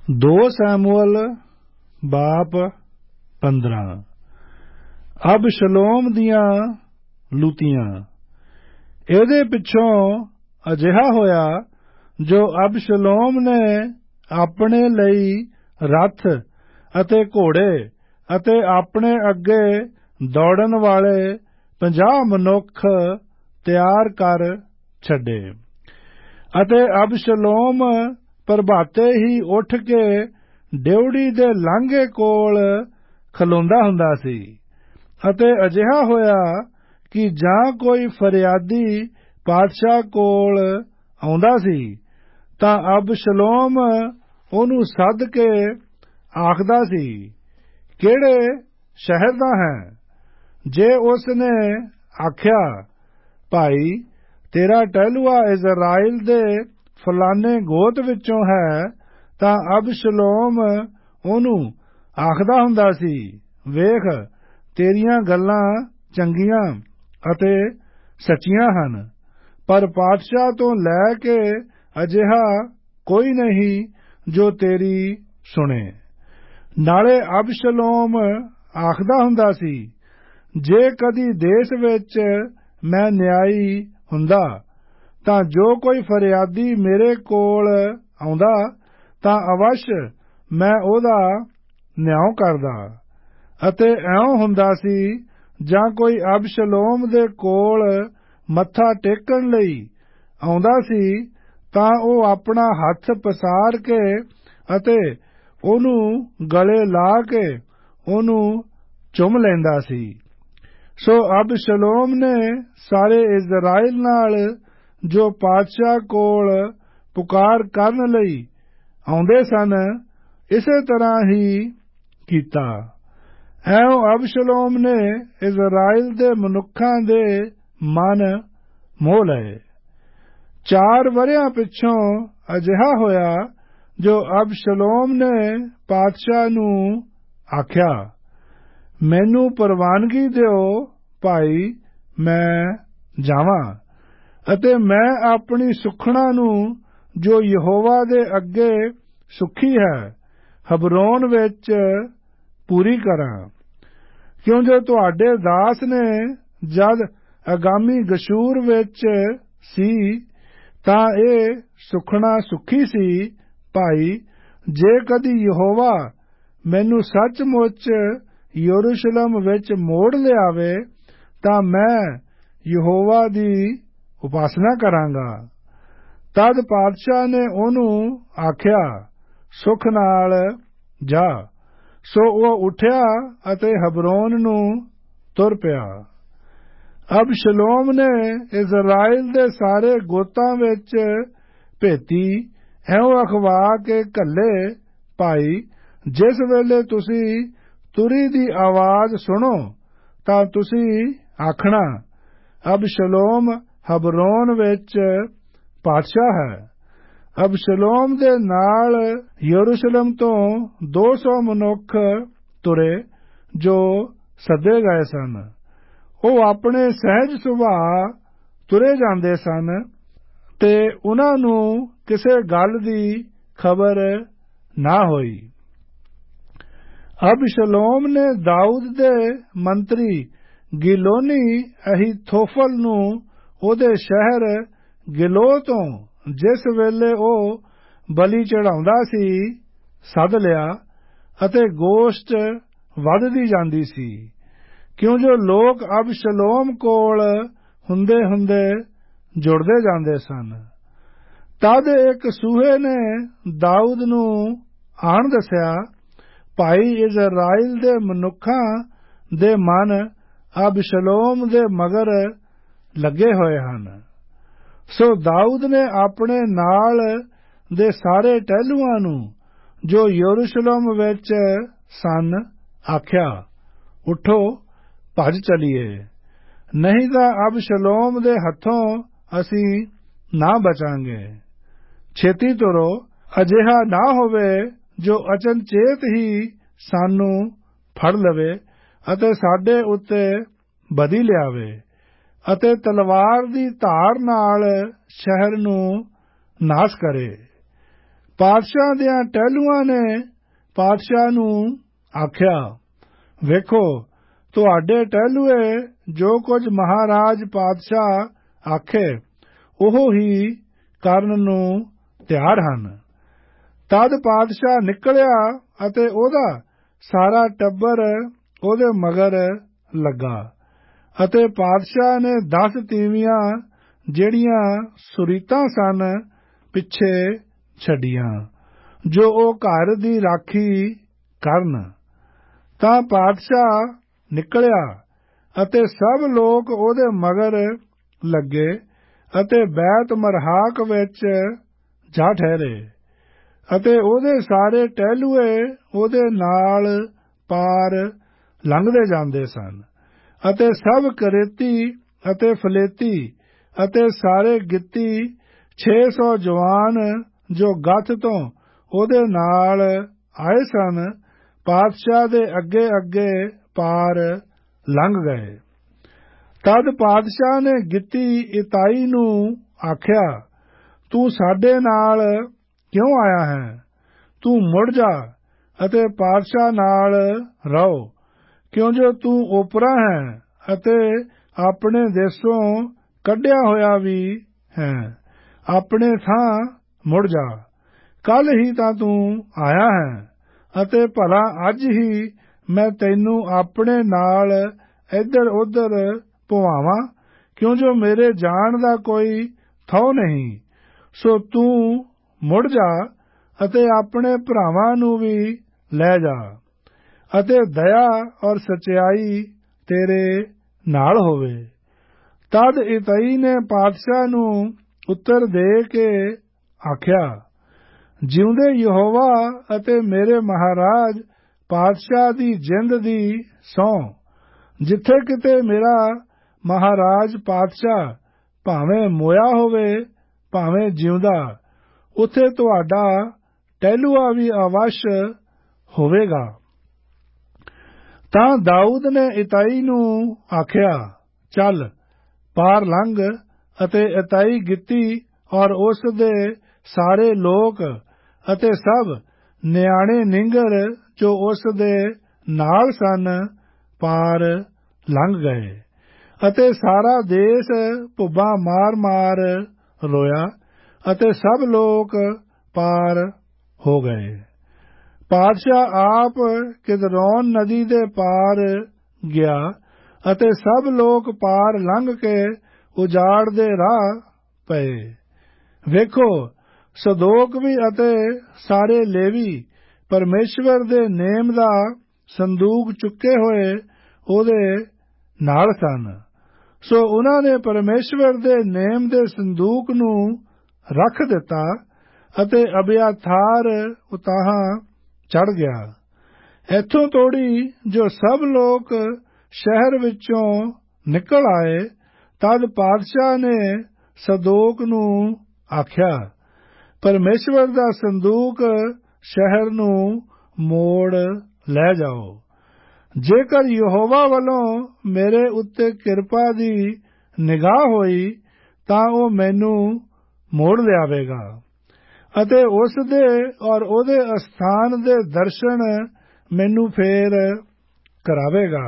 2 Samuel ਬਾਪ 15। ਅਬਸ਼ਲੋਮ ਦੀਆਂ ਲੂਤੀਆਂ। ਇਹਦੇ ਪਿੱਛੋਂ ਅਜਿਹਾ ਹੋਇਆ ਜੋ ਅਬਸ਼ਲੋਮ ਨੇ ਆਪਣੇ ਲਈ ਰੱਥ ਅਤੇ ਘੋੜੇ ਅਤੇ ਆਪਣੇ ਅੱਗੇ ਦੌੜਨ ਵਾਲੇ 50 ਮਨੁੱਖ ਤਿਆਰ ਕਰ ਛੱਡੇ। ਅਤੇ ਅਬਸ਼ਲੋਮ ਪ੍ਰਭਾਤੇ ਹੀ ਉੱਠ ਕੇ ਡਿਉਢੀ ਦੇ ਲਾਂਘੇ ਕੋਲ ਖਲੋਂਦਾ ਹੁੰਦਾ ਸੀ। ਅਤੇ ਅਜਿਹਾ ਹੋਇਆ ਕਿ ਜਾਂ ਕੋਈ ਫਰਿਆਦੀ ਪਾਤਸ਼ਾਹ ਕੋਲ ਆਉਂਦਾ ਸੀ ਤਾਂ ਅਬਸ਼ਲੋਮ ਉਹਨੂੰ ਸੱਦ ਕੇ ਆਖਦਾ ਸੀ, ਕਿਹੜੇ ਸ਼ਹਿਰ ਦਾ ਹੈ? ਜੇ ਉਸ ਨੇ ਆਖਿਆ, ਭਾਈ ਤੇਰਾ ਟਹਿਲੂਆ ਇਜ਼ਰਾਈਲ ਦੇ ਫਲਾਣੇ ਗੋਤ ਵਿੱਚੋਂ ਹੈ, ਤਾਂ ਅਬਸ਼ਲੋਮ ਉਹਨੂੰ ਆਖਦਾ ਹੁੰਦਾ ਸੀ, ਵੇਖ ਤੇਰੀਆਂ ਗੱਲਾਂ ਚੰਗੀਆਂ ਅਤੇ ਸੱਚੀਆਂ ਹਨ, ਪਰ ਪਾਤਸ਼ਾਹ ਤੋਂ ਲੈ ਕੇ ਅਜਿਹਾ ਕੋਈ ਨਹੀਂ ਜੋ ਤੇਰੀ ਸੁਣੇ। ਨਾਲੇ ਅਬਸ਼ਲੋਮ ਆਖਦਾ ਹੁੰਦਾ ਸੀ, ਜੇ ਕਦੀ ਦੇਸ਼ ਵਿੱਚ ਮੈਂ ਨਿਆਈ ਹੁੰਦਾ ਤਾਂ ਜੋ ਕੋਈ ਫਰਿਆਦੀ ਮੇਰੇ ਕੋਲ ਆਉਂਦਾ ਤਾਂ ਅਵਸ਼ ਮੈਂ ਉਹਦਾ ਨਿਆਂ ਕਰਦਾ। ਅਤੇ ਇਉਂ ਹੁੰਦਾ ਸੀ, ਜਾਂ ਕੋਈ ਅਬਸ਼ਲੋਮ ਦੇ ਕੋਲ ਮੱਥਾ ਟੇਕਣ ਲਈ ਆਉਂਦਾ ਸੀ ਤਾਂ ਉਹ ਆਪਣਾ ਹੱਥ ਪਸਾਰ ਕੇ ਅਤੇ ਉਹਨੂੰ ਗਲੇ ਲਾ ਕੇ ਉਹਨੂੰ ਚੁੰਮ ਲੈਂਦਾ ਸੀ। ਸੋ ਅਬਸ਼ਲੋਮ ਨੇ ਸਾਰੇ ਇਜ਼ਰਾਈਲ ਨਾਲ ਜੋ ਪਾਤਸ਼ਾਹ ਕੋਲ ਪੁਕਾਰ ਕਰਨ ਲਈ ਆਉਂਦੇ ਸਨ ਇਸੇ ਤਰ੍ਹਾਂ ਹੀ ਕੀਤਾ। ਐਉਂ ਅਬਸ਼ਲੋਮ ਨੇ ਇਜ਼ਰਾਈਲ ਦੇ ਮਨੁੱਖਾਂ ਦੇ ਮਨ ਮੋਹ ਲਏ। 4 ਵਰ੍ਹਿਆਂ ਪਿੱਛੋਂ ਅਜਿਹਾ ਹੋਇਆ ਜੋ ਅਬਸ਼ਲੋਮ ਨੇ ਪਾਤਸ਼ਾਹ ਨੂੰ ਆਖਿਆ, ਮੈਨੂੰ ਪ੍ਰਵਾਨਗੀ ਦਿਓ ਭਾਈ ਮੈਂ ਜਾਵਾਂ ਅਤੇ ਮੈਂ ਆਪਣੀ ਸੁਖਣਾ ਨੂੰ ਜੋ ਯਹੋਵਾ ਦੇ ਅੱਗੇ ਸੁਖੀ ਹੈ ਹਬਰੋਨ ਵਿੱਚ ਪੂਰੀ ਕਰਾਂ। ਕਿਉਂ ਜੋ ਤੁਹਾਡੇ ਦਾਸ ਨੇ ਜਦ ਅਗਾਮੀ ਗਸ਼ੂਰ ਵਿੱਚ ਸੀ ਤਾਂ ਇਹ ਸੁਖਣਾ ਸੁਖੀ ਸੀ, ਭਾਈ ਜੇ ਕਦੀ ਯਹੋਵਾ ਮੈਨੂੰ ਸੱਚਮੁੱਚ ਯਰੂਸ਼ਲਮ ਵਿੱਚ ਮੋੜ ਲਿਆਵੇ ਤਾਂ ਮੈਂ ਯਹੋਵਾ ਦੀ ਉਪਾਸਨਾ ਕਰਾਂਗਾ। ਤਦ ਪਾਤਸ਼ਾਹ ਨੇ ਉਹਨੂੰ ਆਖਿਆ, ਸੁਖ ਨਾਲ ਜਾ। ਸੋ ਉਹ ਉੱਠਿਆ ਅਤੇ ਹਬਰੋਨ ਨੂੰ ਤੁਰ ਪਿਆ। ਅਬਸ਼ਲੋਮ ਨੇ ਇਜ਼ਰਾਈਲ ਦੇ ਸਾਰੇ ਗੋਤਾਂ ਵਿੱਚ ਭੇਤੀ ਇਉਂ ਅਖਵਾ ਕੇ ਘੱਲੇ, ਭਾਈ ਜਿਸ ਵੇਲੇ ਤੁਸੀਂ ਤੁਰੀ ਦੀ ਆਵਾਜ਼ ਸੁਣੋ ਤਾਂ ਤੁਸੀਂ ਆਖਣਾ, ਅਬਸ਼ਲੋਮ ਹਬਰੋਨ ਵਿੱਚ ਪਾਤਸ਼ਾਹ ਹੈ। ਅਬਸ਼ਲੋਮ ਦੇ ਨਾਲ ਯਰੂਸ਼ਲਮ ਤੋਂ 200 ਮਨੁੱਖ ਤੁਰੇ ਜੋ ਸੱਦੇ ਗਏ ਸਨ। ਉਹ ਆਪਣੇ ਸਹਿਜ ਸੁਭਾਅ ਤੁਰੇ ਜਾਂਦੇ ਸਨ ਤੇ ਉਹਨਾਂ ਨੂੰ ਕਿਸੇ ਗੱਲ ਦੀ ਖਬਰ ਨਾ ਹੋਈ। ਅਬਸ਼ਲੋਮ ਨੇ ਦਾਊਦ ਦੇ ਮੰਤਰੀ ਗਿਲੋਨੀ ਅਹੀਥੋਫਲ ਨੂੰ ਉਹਦੇ ਸ਼ਹਿਰ ਗਿਲੋ ਤੋਂ ਜਿਸ ਵੇਲੇ ਉਹ ਬਲੀ ਚੜਾਉਂਦਾ ਸੀ ਸੱਦ ਲਿਆ ਅਤੇ ਗੋਸ਼ਟ ਵੱਧਦੀ ਜਾਂਦੀ ਸੀ, ਕਿਉਂ ਜੋ ਲੋਕ ਅਬਸ਼ਲੋਮ ਕੋਲ ਹੁੰਦੇ ਹੁੰਦੇ ਜੁੜਦੇ ਜਾਂਦੇ ਸਨ। ਤਦ ਇੱਕ ਸੂਹੇ ਨੇ ਦਾਊਦ ਨੂੰ ਆਣ ਦੱਸਿਆ, ਭਾਈ ਇਜ਼ਰਾਈਲ ਦੇ ਮਨੁੱਖਾਂ ਦੇ ਮਨ ਅਬਸ਼ਲੋਮ ਦੇ ਮਗਰ ਲੱਗੇ ਹੋਏ ਹਨ। ਸੋ ਦਾਊਦ ਨੇ ਆਪਣੇ ਨਾਲ ਦੇ ਸਾਰੇ ਟਹਿਲੂਆਂ ਨੂੰ ਜੋ ਯਰੂਸ਼ਲਮ ਵਿੱਚ ਸਨ ਆਖਿਆ, ਉੱਠੋ ਭੱਜ ਚਲੀਏ, ਨਹੀਂ ਤਾਂ ਅਬਸ਼ਲੋਮ ਦੇ ਹੱਥੋਂ ਅਸੀਂ ਨਾ ਬਚਾਂਗੇ। ਛੇਤੀ ਤੁਰੋ, ਅਜਿਹਾ ਨਾ ਹੋਵੇ ਜੋ ਅਚਨਚੇਤ ਹੀ ਸਾਨੂੰ ਫੜ ਲਵੇ ਅਤੇ ਸਾਡੇ ਉੱਤੇ ਬਦੀ ਲਿਆਵੇ ਅਤੇ ਤਲਵਾਰ ਦੀ ਧਾਰ ਨਾਲ ਸ਼ਹਿਰ ਨੂੰ ਨਾਸ ਕਰੇ। ਪਾਤਸ਼ਾਹ ਦਿਆਂ ਟਹਿਲੂਆਂ ਨੇ ਪਾਤਸ਼ਾਹ ਨੂੰ ਆਖਿਆ, ਵੇਖੋ ਤੁਹਾਡੇ ਟਹਿਲੂਏ ਜੋ ਕੁਝ ਮਹਾਰਾਜ ਪਾਤਸ਼ਾਹ ਆਖੇ ਉਹ ਹੀ ਕਰਨ ਨੂੰ ਤਿਆਰ ਹਨ। ਤਦ ਪਾਤਸ਼ਾਹ ਨਿਕਲਿਆ ਅਤੇ ਉਹਦਾ ਸਾਰਾ ਟੱਬਰ ਉਹਦੇ ਮਗਰ ਲੱਗਾ ਅਤੇ ਪਾਤਸ਼ਾਹ ਨੇ 10 ਤੀਵੀਆਂ ਜਿਹੜੀਆਂ ਸੁਰੀਤਾਂ ਸਨ ਪਿੱਛੇ ਛੱਡੀਆਂ ਜੋ ਉਹ ਘਰ ਦੀ ਰਾਖੀ ਕਰਨ। ਤਾਂ ਪਾਤਸ਼ਾਹ ਨਿਕਲਿਆ ਅਤੇ ਸਭ ਲੋਕ ਉਹਦੇ ਮਗਰ ਲੱਗੇ ਅਤੇ ਬੈਤ ਮਰਹਾਕ ਵਿੱਚ ਜਾ ਠਹਿਰੇ ਅਤੇ ਉਹਦੇ ਸਾਰੇ ਟਹਿਲੂਏ ਉਹਦੇ ਨਾਲ ਪਾਰ ਲੰਘਦੇ ਜਾਂਦੇ ਸਨ ਅਤੇ ਸਭ ਕਰੇਤੀ ਅਤੇ ਫਲੇਤੀ ਅਤੇ ਸਾਰੇ ਗਿੱਤੀ 600 ਜਵਾਨ ਜੋ ਗੱਥ ਤੋਂ ਉਹਦੇ ਨਾਲ ਆਏ ਸਨ ਪਾਤਸ਼ਾਹ ਦੇ ਅੱਗੇ ਅੱਗੇ ਪਾਰ ਲੰਘ ਗਏ। ਤਦ ਪਾਤਸ਼ਾਹ ਨੇ ਗਿੱਤੀ ਇਤਾਈ ਨੂੰ ਆਖਿਆ, ਤੂੰ ਸਾਡੇ ਨਾਲ ਕਿਉਂ ਆਇਆ ਹੈ? ਤੂੰ ਮੁੜ ਜਾ ਅਤੇ ਪਾਤਸ਼ਾਹ ਨਾਲ ਰਹੋ, ਕਿਉਂ ਜੋ ਤੂੰ ਓਪਰਾ ਹੈ ਅਤੇ ਆਪਣੇ ਦੇਸ਼ੋਂ ਕੱਢਿਆ ਹੋਇਆ ਵੀ ਹੈ। ਆਪਣੇ ਥਾਂ ਮੁੜ ਜਾ, ਕੱਲ ਹੀ ਤਾਂ ਤੂੰ ਆਇਆ ਹੈ ਅਤੇ ਭਲਾ ਅੱਜ ਹੀ ਮੈਂ ਤੈਨੂੰ ਆਪਣੇ ਨਾਲ ਇੱਧਰ ਉੱਧਰ ਭਵਾਵਾਂ, ਕਿਉਂ ਜੋ ਮੇਰੇ ਜਾਣ ਦਾ ਕੋਈ ਥਹੁ ਨਹੀਂ। ਸੋ ਤੂੰ ਮੁੜ ਜਾ ਅਤੇ ਆਪਣੇ ਭਰਾਵਾਂ ਨੂੰ ਵੀ ਲੈ ਜਾ ਅਤੇ ਦਇਆ ਔਰ ਸਚਾਈ ਤੇਰੇ ਨਾਲ ਹੋਵੇ। ਤਦ ਇਤਾਈ ਨੇ ਪਾਤਸ਼ਾਹ ਨੂੰ ਉੱਤਰ ਦੇ ਕੇ ਆਖਿਆ, ਜਿਉਂਦੇ ਯਹੋਵਾ ਅਤੇ ਮੇਰੇ ਮਹਾਰਾਜ ਪਾਤਸ਼ਾਹ ਦੀ ਜਿੰਦ ਦੀ ਸਹੁੰ, ਜਿੱਥੇ ਕਿਤੇ ਮੇਰਾ ਮਹਾਰਾਜ ਪਾਤਸ਼ਾਹ ਭਾਵੇਂ ਮੋਇਆ ਹੋਵੇ ਭਾਵੇਂ ਜਿਉਂਦਾ, ਉੱਥੇ ਤੁਹਾਡਾ ਟਹਿਲੂਆ ਵੀ ਅਵਸ਼ ਹੋਵੇਗਾ। ਤਾਂ ਦਾਊਦ ਨੇ ਇਤਾਈ ਨੂੰ ਆਖਿਆ, ਚੱਲ ਪਾਰ ਲੰਘ ਅਤੇ ਇਤਾਈ ਗਿੱਤੀ ਔਰ ਉਸ ਦੇ ਸਾਰੇ ਲੋਕ ਅਤੇ ਸਭ ਨਿਆਣੇ ਨਿੰਗਰ ਜੋ ਉਸ ਦੇ ਨਾਲ ਸਨ ਪਾਰ ਲੰਘ ਗਏ ਅਤੇ ਸਾਰਾ ਦੇਸ਼ ਭੁੱਬਾਂ ਮਾਰ-ਮਾਰ ਰੋਇਆ ਅਤੇ ਸਭ ਲੋਕ ਪਾਰ ਹੋ ਗਏ। ਪਾਤਸ਼ਾਹ ਆਪ ਕਿਦਰੋਨ ਨਦੀ ਦੇ ਪਾਰ ਗਿਆ ਅਤੇ ਸਭ ਲੋਕ ਪਾਰ ਲੰਘ ਕੇ ਉਜਾੜ ਦੇ ਰਾਹ ਪਏ। ਵੇਖੋ ਸਦੋਕ ਵੀ ਅਤੇ ਸਾਰੇ ਲੇਵੀ ਪਰਮੇਸ਼ਵਰ ਦੇ ਨੇਮ ਦਾ ਸੰਦੂਕ ਚੁੱਕੇ ਹੋਏ ਉਹਦੇ ਨਾਲ ਸਨ। ਸੋ ਉਹਨਾਂ ਨੇ ਪਰਮੇਸ਼ਵਰ ਦੇ ਨੇਮ ਦੇ ਸੰਦੂਕ ਨੂੰ ਰੱਖ ਦਿੱਤਾ ਅਤੇ ਅਬਿਆਥਾਰ ਉਤਾਹਾਂ ਚੜ੍ਹ ਗਿਆ। ਇੱਥੋਂ ਤੋੜੀ ਜੋ ਸਭ ਲੋਕ ਸ਼ਹਿਰ ਵਿੱਚੋਂ ਨਿਕਲ ਆਏ, ਤਦ ਪਾਤਸ਼ਾਹ ਨੇ ਸਦੋਕ ਨੂੰ ਆਖਿਆ, ਪਰਮੇਸ਼ਵਰ ਦਾ ਸੰਦੂਕ ਸ਼ਹਿਰ ਨੂੰ ਮੋੜ ਲੈ ਜਾਓ। ਜੇਕਰ ਯਹੋਵਾ ਵੱਲੋਂ ਮੇਰੇ ਉੱਤੇ ਕਿਰਪਾ ਦੀ ਨਿਗਾਹ ਹੋਈ ਤਾਂ ਉਹ ਮੈਨੂੰ ਮੋੜ ਲਿਆਵੇਗਾ ਅਤੇ ਉਸ ਦੇ ਔਰ ਉਹਦੇ ਅਸਥਾਨ ਦੇ ਦਰਸ਼ਨ ਮੈਨੂੰ ਫੇਰ ਕਰਾਵੇਗਾ।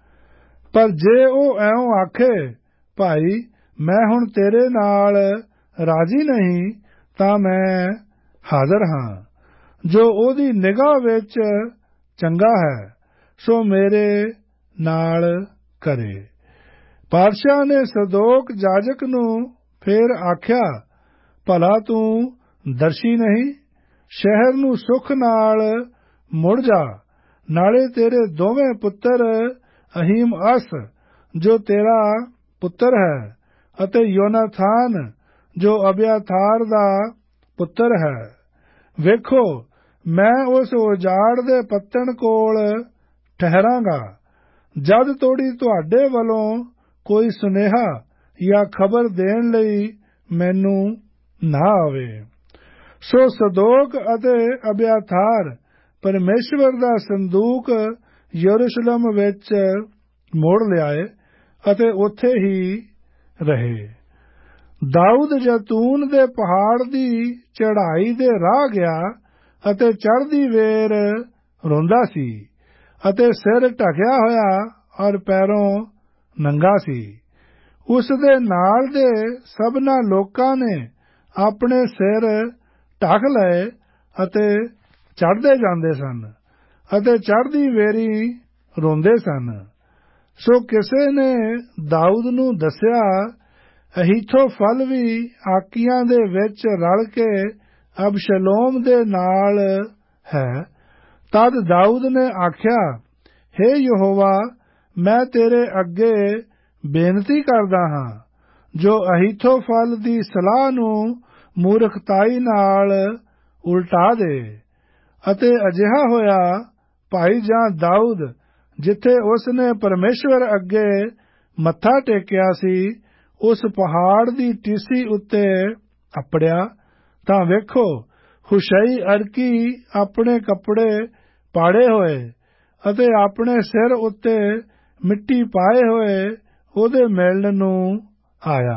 ਪਰ ਜੇ ਉਹ ਐਉਂ ਆਖੇ, ਭਾਈ ਮੈਂ ਹੁਣ ਤੇਰੇ ਨਾਲ ਰਾਜੀ ਨਹੀਂ, ਤਾਂ ਮੈਂ ਹਾਜ਼ਰ ਹਾਂ। ਜੋ ਉਹਦੀ ਨਿਗਾਹ ਵਿੱਚ ਚੰਗਾ ਹੈ ਸੋ ਮੇਰੇ ਨਾਲ ਕਰੇ। ਪਾਤਸ਼ਾਹ ਨੇ ਸਦੋਕ ਜਾਜਕ ਨੂੰ ਫੇਰ ਆਖਿਆ, ਭਲਾ ਤੂੰ ਦਰਸ਼ੀ ਨਹੀਂ? ਸ਼ਹਿਰ ਨੂੰ ਸੁੱਖ ਨਾਲ ਮੁੜ ਜਾ, ਨਾਲੇ ਤੇਰੇ ਦੋਵੇਂ ਪੁੱਤਰ ਅਹੀਮਅਸ ਜੋ ਤੇਰਾ ਪੁੱਤਰ ਹੈ ਅਤੇ ਯੋਨਾਥਾਨ ਜੋ ਅਬਿਆਥਾਰ ਦਾ ਪੁੱਤਰ ਹੈ। ਵੇਖੋ ਮੈਂ ਉਸ ਉਜਾੜ ਦੇ ਪੱਤਣ ਕੋਲ ਠਹਿਰਾਂਗਾ, ਜਦ ਤੋੜੀ ਤੁਹਾਡੇ ਵੱਲੋਂ ਕੋਈ ਸੁਨੇਹਾ ਜਾਂ ਖਬਰ ਦੇਣ ਲਈ ਮੈਨੂੰ ਨਾ ਆਵੇ। ਸੋ ਸਦੋਕ ਅਤੇ ਅਬਿਆਥਾਰ ਪਰਮੇਸ਼ਵਰ ਦਾ ਸੰਦੂਕ ਯਰੂਸ਼ਲਮ ਵਿੱਚ ਮੋੜ ਲਿਆਏ ਅਤੇ ਉੱਥੇ ਹੀ ਰਹੇ। ਦਾਊਦ ਜੈਤੂਨ ਦੇ ਪਹਾੜ ਦੀ ਚੜ੍ਹਾਈ ਦੇ ਰਾਹ ਗਿਆ ਅਤੇ ਚੜ੍ਹਦੀ ਵੇਰ ਰੋਂਦਾ ਸੀ ਅਤੇ ਸਿਰ ਢਕਿਆ ਹੋਇਆ ਔਰ ਪੈਰੋਂ ਨੰਗਾ ਸੀ। ਉਸ ਦੇ ਨਾਲ ਦੇ ਸਭਨਾਂ ਲੋਕਾਂ ਨੇ ਆਪਣੇ ਸਿਰ ਢੱਕ ਲਏ ਅਤੇ ਚੜ੍ਹਦੇ ਜਾਂਦੇ ਸਨ ਅਤੇ ਚੜ੍ਹਦੀ ਵੇਰੀ ਰੋਂਦੇ ਸਨ। ਸੋ ਕਿਸੇ ਨੇ ਦਾਊਦ ਨੂੰ ਦੱਸਿਆ, ਅਹੀਥੋਫਲ ਵੀ ਆਕੀਆਂ ਦੇ ਵਿੱਚ ਰਲ ਕੇ ਅਬਸ਼ਲੋਮ ਦੇ ਨਾਲ ਹੈ। ਤਦ ਦਾਊਦ ਨੇ ਆਖਿਆ, ਹੇ ਯਹੋਵਾ, ਮੈਂ ਤੇਰੇ ਅੱਗੇ ਬੇਨਤੀ ਕਰਦਾ ਹਾਂ, ਜੋ ਅਹੀਥੋਫਲ ਦੀ ਸਲਾਹ ਨੂੰ ਮੂਰਖਤਾਈ ਨਾਲ ਉਲਟਾ ਦੇ। ਅਤੇ ਅਜਿਹਾ ਹੋਇਆ, ਭਾਈ ਜਾਂ ਦਾਊਦ ਜਿੱਥੇ ਉਸ ਨੇ ਪਰਮੇਸ਼ਵਰ ਅੱਗੇ ਮੱਥਾ ਟੇਕਿਆ ਸੀ, ਉਸ ਪਹਾੜ ਦੀ ਟੀਸੀ ਉੱਤੇ ਅੱਪੜਿਆ, ਤਾਂ ਵੇਖੋ ਹੁਸ਼ਈ ਅਰਕੀ ਆਪਣੇ ਕੱਪੜੇ ਪਾੜੇ ਹੋਏ ਅਤੇ ਆਪਣੇ ਸਿਰ ਉੱਤੇ ਮਿੱਟੀ ਪਾਏ ਹੋਏ ਉਹਦੇ ਮਿਲਣ ਨੂੰ ਆਇਆ।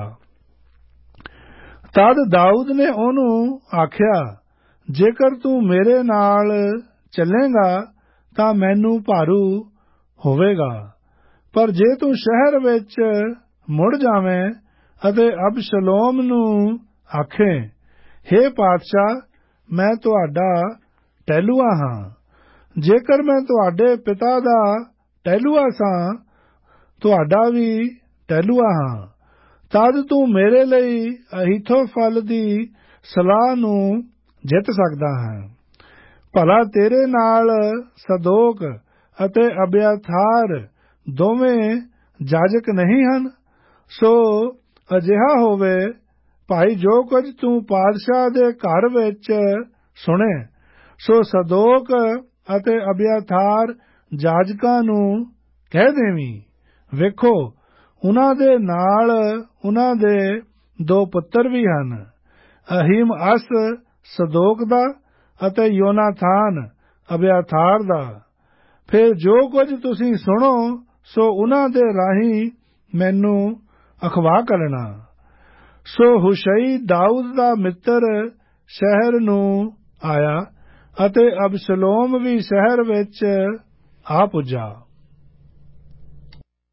ਤਦ ਦਾਊਦ ਨੇ ਉਹਨੂੰ ਆਖਿਆ, ਜੇਕਰ ਤੂੰ ਮੇਰੇ ਨਾਲ ਚੱਲੇਗਾ ਤਾਂ ਮੈਨੂੰ ਭਾਰੂ ਹੋਵੇਗਾ, ਪਰ ਜੇ ਤੂੰ ਸ਼ਹਿਰ ਵਿੱਚ ਮੁੜ ਜਾਵੇਂ ਅਤੇ ਅਬਸ਼ਲੋਮ ਨੂੰ ਆਖੇ, ਹੇ ਪਾਤਸ਼ਾਹ, ਮੈਂ ਤੁਹਾਡਾ ਟਹਿਲੂਆ ਹਾਂ, ਜੇਕਰ ਮੈਂ ਤੁਹਾਡੇ ਪਿਤਾ ਦਾ ਟਹਿਲੂਆ ਸਾਂ, ਤੁਹਾਡਾ ਵੀ ਟਹਿਲੂਆ ਹਾਂ, ਤਦ ਤੂੰ ਮੇਰੇ ਲਈ ਅਹੀਥੋਫਲ ਦੀ ਸਲਾਹ ਨੂੰ ਜਿੱਤ ਸਕਦਾ ਹੈ। ਭਲਾ ਤੇਰੇ ਨਾਲ ਸਦੋਕ ਅਤੇ ਅਬਿਆਥਾਰ ਦੋਵੇਂ ਜਾਜਕ ਨਹੀਂ ਹਨ? ਸੋ ਅਜਿਹਾ ਹੋਵੇ, ਭਾਈ, ਜੋ ਕੁਝ ਤੂੰ ਪਾਤਸ਼ਾਹ ਦੇ ਘਰ ਵਿੱਚ ਸੁਣੇ, ਸੋ ਸਦੋਕ ਅਤੇ ਅਬਿਆਥਾਰ ਜਾਜਕਾਂ ਨੂੰ ਕਹਿ ਦੇਵੀਂ। ਵੇਖੋ, ਉਨ੍ਹਾਂ ਦੇ ਨਾਲ ਉਨ੍ਹਾਂ ਦੇ 2 ਪੁੱਤਰ ਵੀ ਹਨ, ਅਹੀਮਅਸ ਸਦੋਕ ਦਾ ਅਤੇ ਯੋਨਾਥਾਨ ਅਬਿਆਥਾਰ ਦਾ। ਫਿਰ ਜੋ ਕੁਝ ਤੁਸੀਂ ਸੁਣੋ, ਸੋ ਉਨ੍ਹਾਂ ਦੇ ਰਾਹੀਂ ਮੈਨੂੰ ਅਖਵਾ ਕਰਨਾ। ਸੋ ਹੁਸ਼ਈ ਦਾਊਦ ਦਾ ਮਿੱਤਰ ਸ਼ਹਿਰ ਨੂੰ ਆਇਆ ਅਤੇ ਅਬਸ਼ਲੋਮ ਵੀ ਸ਼ਹਿਰ ਵਿੱਚ ਆ ਪੁੱਜਾ।